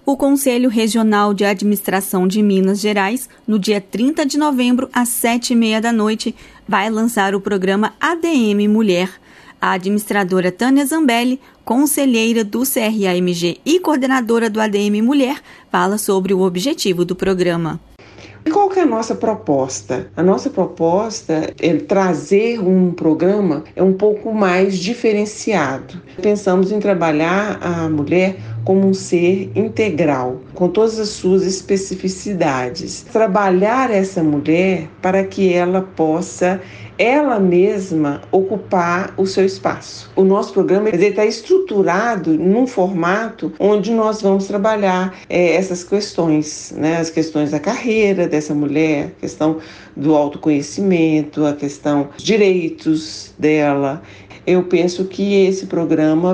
O Conselho Regional de Administração de Minas Gerais, no dia 30 de novembro, às 19h30, vai lançar o programa ADM Mulher. A administradora Tânia Zambelli, conselheira do CRAMG e coordenadora do ADM Mulher, fala sobre o objetivo do programa. Qual que é a nossa proposta? A nossa proposta é trazer um programa um pouco mais diferenciado. Pensamos em trabalhar a mulher como um ser integral, com todas as suas especificidades. Trabalhar essa mulher para que ela possa ela mesma ocupar o seu espaço. O nosso programa está estruturado num formato onde nós vamos trabalhar essas questões, né? As questões da carreira dessa mulher, a questão do autoconhecimento, a questão dos direitos dela. Eu penso que esse programa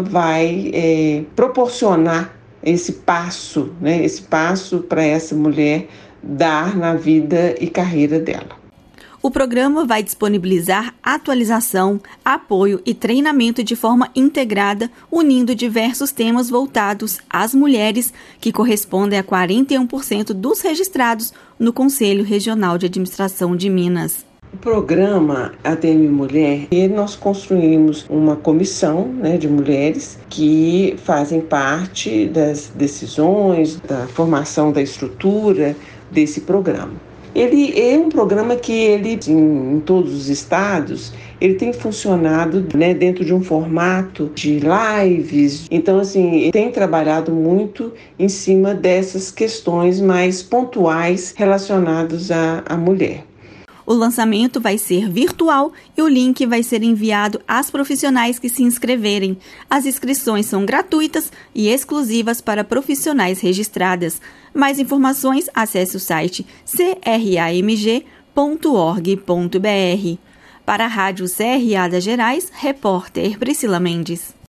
vai proporcionar esse passo, né? Esse passo para essa mulher dar na vida e carreira dela. O programa vai disponibilizar atualização, apoio e treinamento de forma integrada, unindo diversos temas voltados às mulheres, que correspondem a 41% dos registrados no Conselho Regional de Administração de Minas. O programa ADM Mulher, nós construímos uma comissão, né, de mulheres que fazem parte das decisões, da formação da estrutura desse programa. Ele é um programa que em todos os estados, ele tem funcionado, né, dentro de um formato de lives. Então, assim, tem trabalhado muito em cima dessas questões mais pontuais relacionadas à mulher. O lançamento vai ser virtual e o link vai ser enviado às profissionais que se inscreverem. As inscrições são gratuitas e exclusivas para profissionais registradas. Mais informações, acesse o site cramg.org.br. Para a Rádio CRA das Gerais, repórter Priscila Mendes.